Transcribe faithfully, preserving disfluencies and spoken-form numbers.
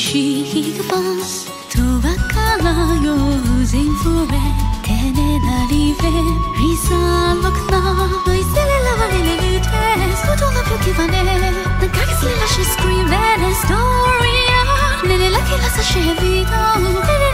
chic avance. Toi calaio using for it. Tene na rive, risa lokna. Noi se le lavare le lutes. Tutto la più che va ne. Non cagas le lasci scrivere storia. Nelle la che la sa scevito.